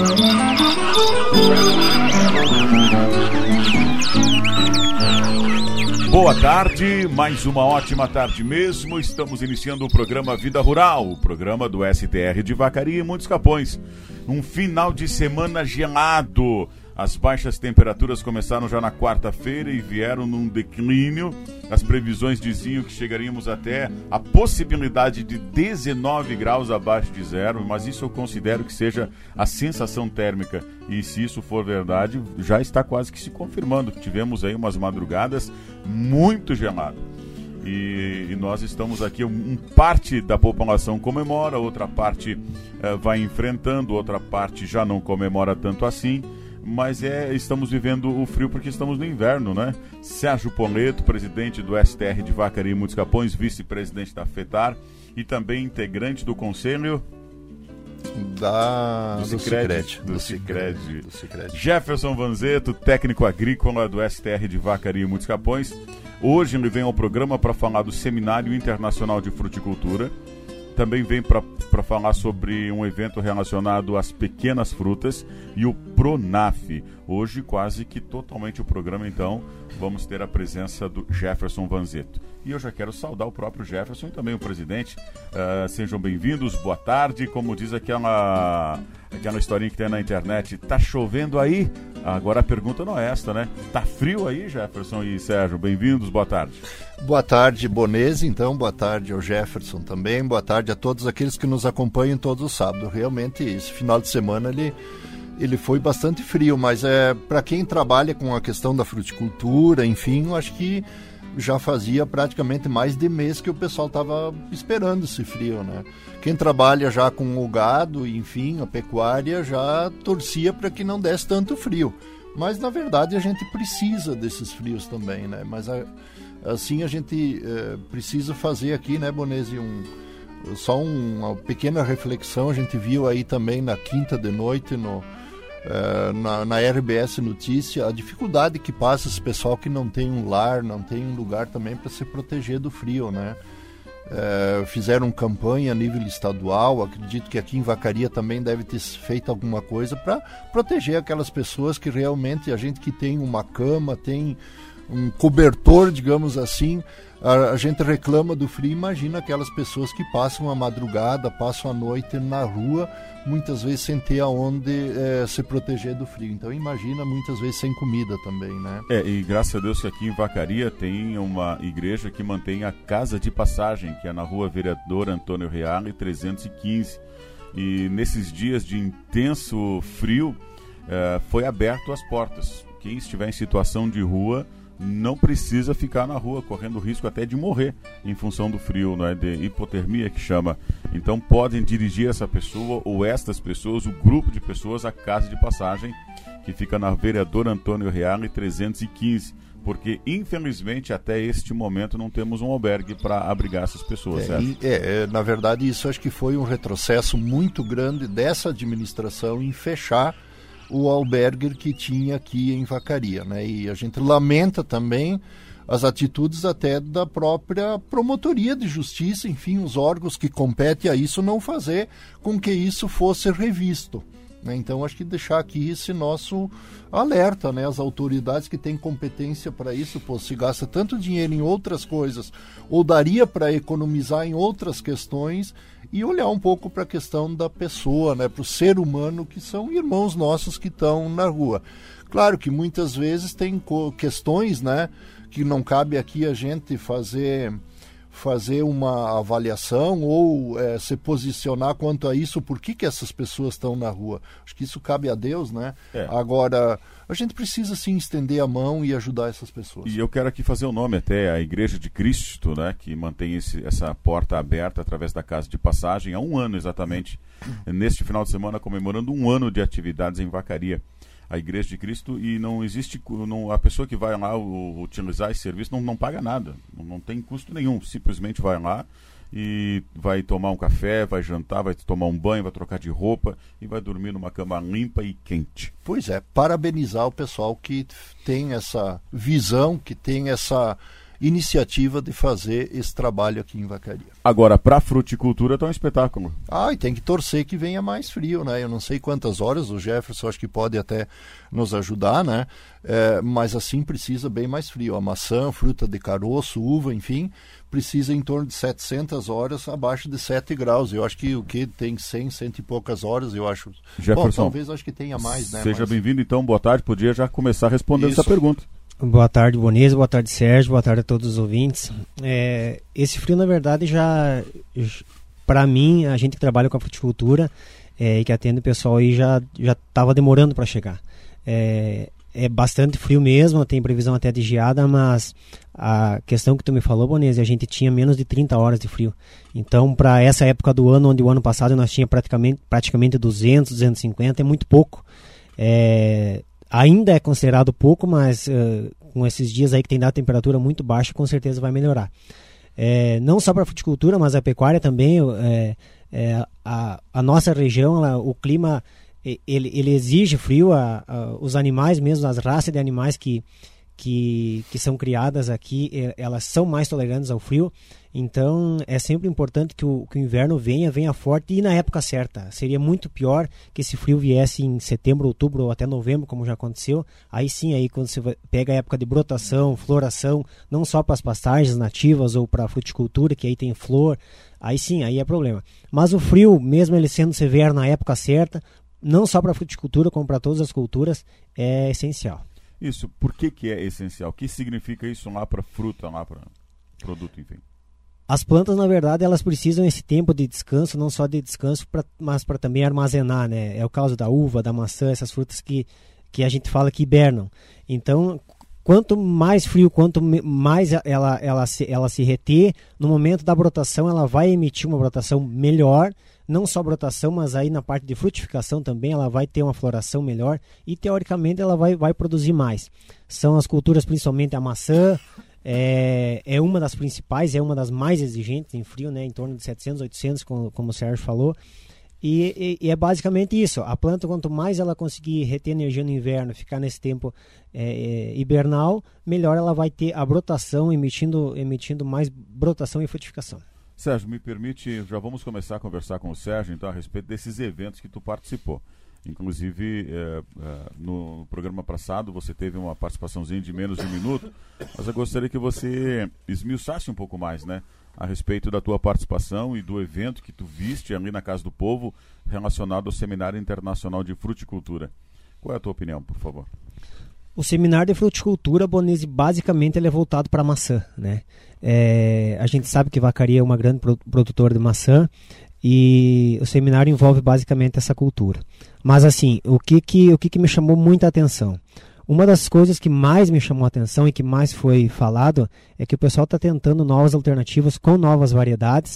Boa tarde, mais uma ótima tarde mesmo. Estamos iniciando o programa Vida Rural, o programa do STR de Vacaria e Muitos Capões. Um final de semana gelado. As baixas temperaturas começaram já na quarta-feira e vieram num declínio. As previsões diziam que chegaríamos até a possibilidade de 19 graus abaixo de zero, mas isso eu considero que seja a sensação térmica. E se isso for verdade, já está quase que se confirmando, que tivemos aí umas madrugadas muito geladas. E nós estamos aqui, parte da população comemora, outra parte vai enfrentando, outra parte já não comemora tanto assim. Mas estamos vivendo o frio porque estamos no inverno, né? Sérgio Poleto, presidente do STR de Vacaria e Muitos Capões, vice-presidente da FETAR e também integrante do conselho do Sicredi. Jefferson Vanzeto, técnico agrícola do STR de Vacaria e Muitos Capões. Hoje ele vem ao programa para falar do Seminário Internacional de Fruticultura. Também vem para falar sobre um evento relacionado às pequenas frutas e o Pronaf. Hoje, quase que totalmente o programa, então, vamos ter a presença do Jefferson Vanzeto. E eu já quero saudar o próprio Jefferson e também o presidente. Sejam bem-vindos, boa tarde. Como diz aquela historinha que tem na internet, tá chovendo aí? Agora a pergunta não é esta, né? Tá frio aí, Jefferson e Sérgio? Bem-vindos, boa tarde. Boa tarde, Bonese, então, boa tarde ao Jefferson também, boa tarde a todos aqueles que nos acompanham todos os sábados. Realmente, esse final de semana ele foi bastante frio, mas para quem trabalha com a questão da fruticultura, enfim, eu acho que já fazia praticamente mais de mês que o pessoal estava esperando esse frio, né? Quem trabalha já com o gado, enfim, a pecuária, já torcia para que não desse tanto frio. Mas, na verdade, a gente precisa desses frios também, né? Mas, assim, a gente precisa fazer aqui, né, Bonese, só uma pequena reflexão. A gente viu aí também na quinta de noite, na RBS Notícia, a dificuldade que passa esse pessoal que não tem um lar, não tem um lugar também para se proteger do frio, né? Fizeram campanha a nível estadual, acredito que aqui em Vacaria também deve ter feito alguma coisa para proteger aquelas pessoas que realmente, a gente que tem uma cama, tem um cobertor, digamos assim, a gente reclama do frio. Imagina aquelas pessoas que passam a madrugada, passam a noite na rua, muitas vezes sem ter aonde se proteger do frio. Então imagina muitas vezes sem comida também, né? E graças a Deus que aqui em Vacaria tem uma igreja que mantém a Casa de Passagem, que é na rua Vereador Antônio Reale, 315. E nesses dias de intenso frio, foi aberto as portas. Quem estiver em situação de rua não precisa ficar na rua correndo risco até de morrer em função do frio, né? De hipotermia que chama. Então podem dirigir essa pessoa ou estas pessoas, o grupo de pessoas, à Casa de Passagem, que fica na Vereador Antônio Reale 315, porque infelizmente até este momento não temos um albergue para abrigar essas pessoas. Na verdade isso acho que foi um retrocesso muito grande dessa administração em fechar o albergue que tinha aqui em Vacaria, né? E a gente lamenta também as atitudes até da própria promotoria de justiça, enfim, os órgãos que competem a isso não fazer com que isso fosse revisto, né? Então acho que deixar aqui esse nosso alerta, né? As autoridades que têm competência para isso, se gasta tanto dinheiro em outras coisas, ou daria para economizar em outras questões, e olhar um pouco para a questão da pessoa, né, para o ser humano, que são irmãos nossos que estão na rua. Claro que muitas vezes tem questões, né, que não cabe aqui a gente fazer uma avaliação ou se posicionar quanto a isso, por que essas pessoas estão na rua. Acho que isso cabe a Deus, né? Agora, a gente precisa sim estender a mão e ajudar essas pessoas. E eu quero aqui fazer o nome até a Igreja de Cristo, né, que mantém essa porta aberta através da Casa de Passagem há um ano exatamente, neste final de semana comemorando um ano de atividades em Vacaria. A Igreja de Cristo, e não existe, a pessoa que vai lá utilizar esse serviço não paga nada, não tem custo nenhum, simplesmente vai lá e vai tomar um café, vai jantar, vai tomar um banho, vai trocar de roupa e vai dormir numa cama limpa e quente. Pois é, parabenizar o pessoal que tem essa visão, que tem essa iniciativa de fazer esse trabalho aqui em Vacaria. Agora, para a fruticultura está um espetáculo. E tem que torcer que venha mais frio, né? Eu não sei quantas horas, o Jefferson acho que pode até nos ajudar, né? Mas assim precisa bem mais frio. A maçã, fruta de caroço, uva, enfim, precisa em torno de 700 horas abaixo de 7 graus. Eu acho que o que tem 100 e poucas horas, eu acho... Jefferson, talvez acho que tenha mais, né? Seja bem-vindo, então, boa tarde. Podia já começar respondendo essa pergunta. Boa tarde, Bonese, boa tarde, Sérgio, boa tarde a todos os ouvintes. Esse frio, na verdade, já para mim, a gente que trabalha com a fruticultura e que atende o pessoal aí, já estava demorando para chegar. É bastante frio mesmo, tem previsão até de geada, mas a questão que tu me falou, Bonese, a gente tinha menos de 30 horas de frio. Então, para essa época do ano, onde o ano passado nós tínhamos praticamente 200, 250, é muito pouco. Ainda é considerado pouco, mas com esses dias aí que tem dado temperatura muito baixa, com certeza vai melhorar. Não só para a fruticultura, mas a pecuária também. A nossa região, o clima, ele exige frio. Os animais mesmo, as raças de animais que são criadas aqui, elas são mais tolerantes ao frio. Então é sempre importante que o inverno venha forte e na época certa. Seria muito pior que esse frio viesse em setembro, outubro ou até novembro, como já aconteceu. Aí sim, aí quando você pega a época de brotação, floração, não só para as pastagens nativas ou para a fruticultura, que aí tem flor, aí sim, aí é problema. Mas o frio, mesmo ele sendo severo na época certa, não só para a fruticultura, como para todas as culturas, é essencial. Isso, por que é essencial? O que significa isso lá para fruta, lá para produto, enfim? As plantas, na verdade, elas precisam esse tempo de descanso, não só de descanso, mas para também armazenar, né? É o caso da uva, da maçã, essas frutas que a gente fala que hibernam. Então, quanto mais frio, quanto mais ela se reter, no momento da brotação, ela vai emitir uma brotação melhor, não só brotação, mas aí na parte de frutificação também, ela vai ter uma floração melhor e, teoricamente, ela vai produzir mais. São as culturas, principalmente a maçã, é uma das principais, é uma das mais exigentes em frio, né? Em torno de 700, 800, como o Sérgio falou. E é basicamente isso. A planta, quanto mais ela conseguir reter energia no inverno, ficar nesse tempo hibernal, melhor ela vai ter a brotação, emitindo mais brotação e frutificação. Sérgio, me permite, já vamos começar a conversar com o Sérgio, então, a respeito desses eventos que tu participou. Inclusive, no programa passado, você teve uma participaçãozinha de menos de um minuto, mas eu gostaria que você esmiuçasse um pouco mais, né, a respeito da tua participação e do evento que tu viste ali na Casa do Povo relacionado ao Seminário Internacional de Fruticultura. Qual é a tua opinião, por favor? O Seminário de Fruticultura, Bonese, basicamente ele é voltado para maçã, né? A gente sabe que Vacaria é uma grande produtora de maçã e o seminário envolve basicamente essa cultura. Mas assim, o que me chamou muita atenção? Uma das coisas que mais me chamou a atenção e que mais foi falado é que o pessoal está tentando novas alternativas com novas variedades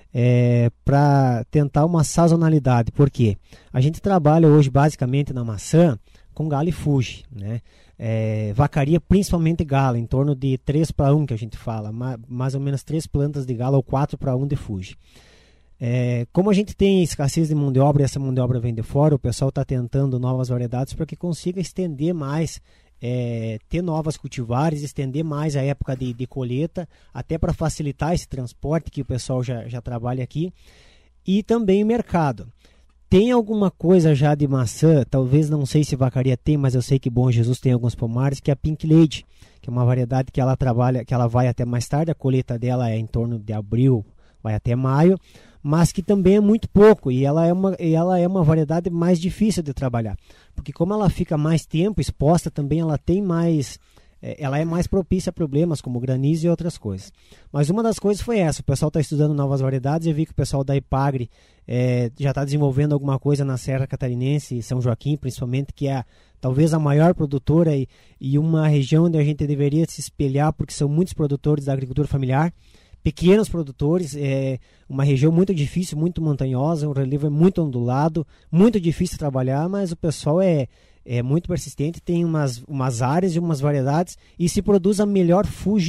para tentar uma sazonalidade. Por quê? A gente trabalha hoje basicamente na maçã com gala e fuge, né? Vacaria principalmente gala, em torno de 3-1 que a gente fala, mais ou menos 3 plantas de gala ou 4-1 de fuge. Como a gente tem escassez de mão de obra e essa mão de obra vem de fora, o pessoal está tentando novas variedades para que consiga estender mais, ter novas cultivares, estender mais a época de colheita, até para facilitar esse transporte que o pessoal já trabalha aqui, e também o mercado. Tem alguma coisa já de maçã, talvez não sei se Vacaria tem, mas eu sei que Bom Jesus tem alguns pomares, que é a Pink Lady, que é uma variedade que ela trabalha, que ela vai até mais tarde, a colheita dela é em torno de abril, vai até maio, mas que também é muito pouco, e ela é uma variedade mais difícil de trabalhar, porque como ela fica mais tempo exposta, também ela tem mais... ela é mais propícia a problemas como granizo e outras coisas. Mas uma das coisas foi essa, o pessoal está estudando novas variedades, eu vi que o pessoal da Ipagre já está desenvolvendo alguma coisa na Serra Catarinense e São Joaquim, principalmente, que é talvez a maior produtora e uma região onde a gente deveria se espelhar, porque são muitos produtores da agricultura familiar, pequenos produtores, uma região muito difícil, muito montanhosa, o relevo é muito ondulado, muito difícil de trabalhar, mas o pessoal é muito persistente, tem umas áreas e umas variedades e se produz a melhor fuge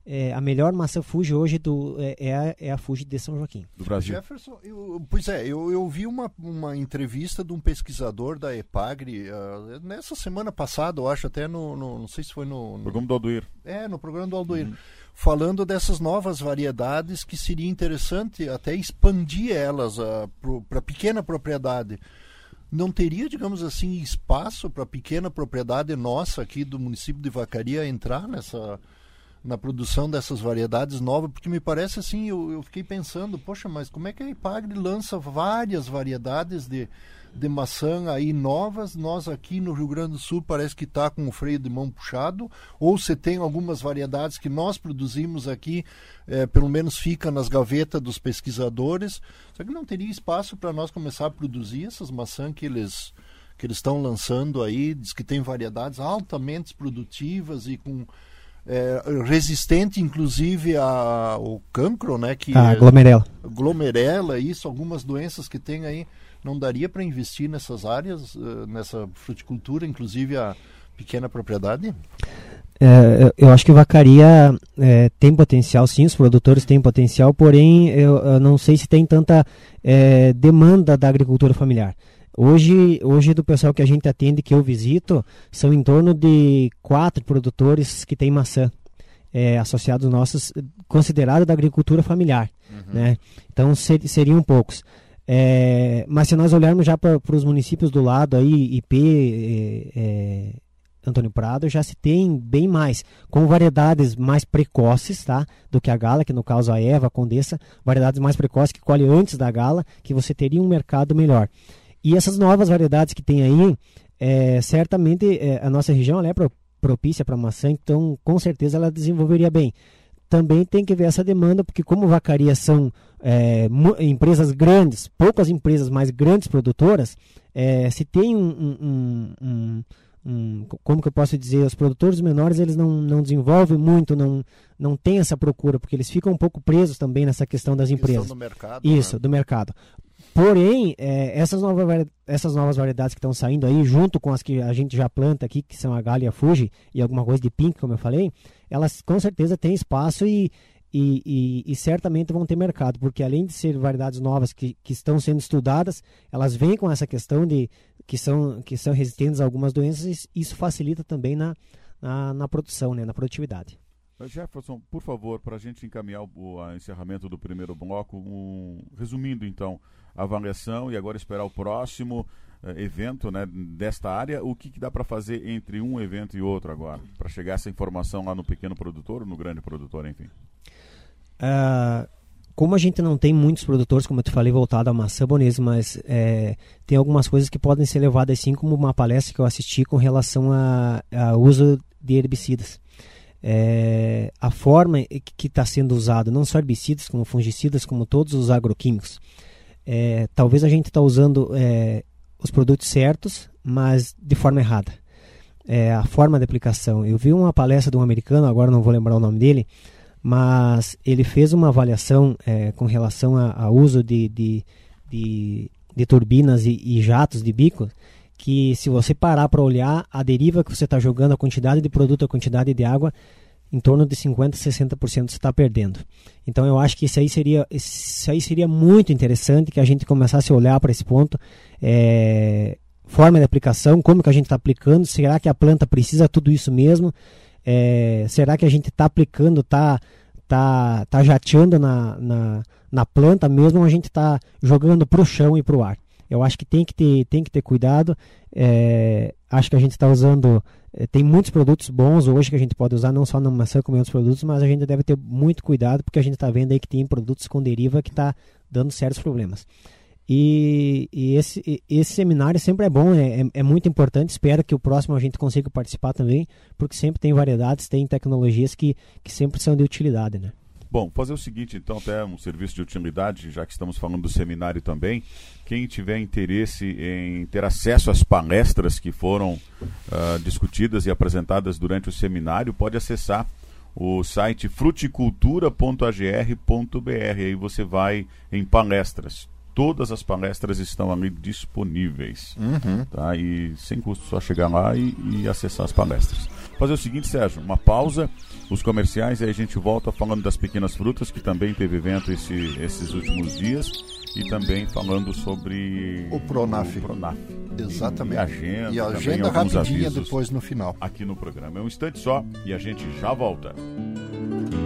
a melhor maçã Fuji hoje é a Fuji de São Joaquim. Do Brasil. Jefferson, eu vi uma entrevista de um pesquisador da EPAGRE nessa semana passada, eu acho, até não sei se foi no programa do Aldoir. No programa do Aldoir, falando dessas novas variedades que seria interessante até expandir elas para pequena propriedade. Não teria, digamos assim, espaço para pequena propriedade nossa aqui do município de Vacaria entrar na produção dessas variedades novas? Porque me parece assim, eu fiquei pensando, poxa, mas como é que a EPAGRE lança várias variedades de maçã aí novas, nós aqui no Rio Grande do Sul parece que está com o freio de mão puxado, ou você tem algumas variedades que nós produzimos aqui, pelo menos fica nas gavetas dos pesquisadores, só que não teria espaço para nós começar a produzir essas maçãs que eles estão lançando aí, diz que tem variedades altamente produtivas e com resistente inclusive ao cancro, né? Que glomerela, isso, algumas doenças que tem aí. Não daria para investir nessas áreas, nessa fruticultura, inclusive a pequena propriedade? Eu acho que Vacaria tem potencial, sim, os produtores têm potencial, porém eu não sei se tem tanta demanda da agricultura familiar. Hoje do pessoal que a gente atende, que eu visito, são em torno de 4 produtores que têm maçã, associados nossos, considerados da agricultura familiar. Né? Então seriam poucos. Mas se nós olharmos já para os municípios do lado, aí, IP, Antônio Prado, já se tem bem mais, com variedades mais precoces, tá? Do que a Gala, que no caso a Eva, a Condessa, variedades mais precoces que colhe antes da Gala, que você teria um mercado melhor. E essas novas variedades que tem aí, certamente a nossa região ela é propícia para maçã, então com certeza ela desenvolveria bem. Também tem que ver essa demanda, porque como Vacaria são empresas grandes, poucas empresas, mas grandes produtoras, se tem como que eu posso dizer, os produtores menores eles não desenvolvem muito, não tem essa procura, porque eles ficam um pouco presos também nessa questão das empresas. Do mercado, isso, né? Do mercado. Porém, essas novas variedades que estão saindo aí, junto com as que a gente já planta aqui, que são a Gala e a Fuji, e alguma coisa de Pink, como eu falei, elas com certeza têm espaço e certamente vão ter mercado, porque além de ser variedades novas que estão sendo estudadas, elas vêm com essa questão de que são resistentes a algumas doenças, e isso facilita também na produção, né, na produtividade. Jefferson, por favor, para a gente encaminhar o encerramento do primeiro bloco, resumindo então a avaliação e agora esperar o próximo evento, né, desta área, o que dá para fazer entre um evento e outro agora, para chegar essa informação lá no pequeno produtor ou no grande produtor, enfim? Como a gente não tem muitos produtores, como eu te falei, voltado à maçã bonesa, mas tem algumas coisas que podem ser levadas assim, como uma palestra que eu assisti com relação ao uso de herbicidas. A forma que está sendo usado, não só herbicidas, como fungicidas, como todos os agroquímicos. Talvez a gente está usando os produtos certos, mas de forma errada. A forma de aplicação. Eu vi uma palestra de um americano, agora não vou lembrar o nome dele, mas ele fez uma avaliação com relação ao uso de turbinas e jatos de bico, que se você parar para olhar a deriva que você está jogando, a quantidade de produto, a quantidade de água, em torno de 50%, 60% você está perdendo. Então eu acho que isso aí seria muito interessante que a gente começasse a olhar para esse ponto, forma de aplicação, como que a gente está aplicando, será que a planta precisa tudo isso mesmo? Será que a gente está aplicando, tá jateando na planta mesmo, ou a gente está jogando para o chão e para o ar? Eu acho que tem que ter cuidado. Acho que a gente está usando... tem muitos produtos bons hoje que a gente pode usar, não só na maçã como em outros produtos, mas a gente deve ter muito cuidado, porque a gente está vendo aí que tem produtos com deriva que está dando sérios problemas. E esse seminário sempre é bom, é muito importante. Espero que o próximo a gente consiga participar também, porque sempre tem variedades, tem tecnologias que sempre são de utilidade, né? Bom, fazer o seguinte, então, até um serviço de utilidade, já que estamos falando do seminário também. Quem tiver interesse em ter acesso às palestras que foram discutidas e apresentadas durante o seminário, pode acessar o site fruticultura.agr.br. Aí você vai em palestras. Todas as palestras estão ali disponíveis. Tá? E sem custo, só chegar lá e acessar as palestras. fazer o seguinte, Sérgio, uma pausa, os comerciais, e aí a gente volta falando das pequenas frutas, que também teve evento esses últimos dias, e também falando sobre o Pronaf. Exatamente. E a agenda rapidinha depois no final. Aqui no programa. É um instante só e a gente já volta.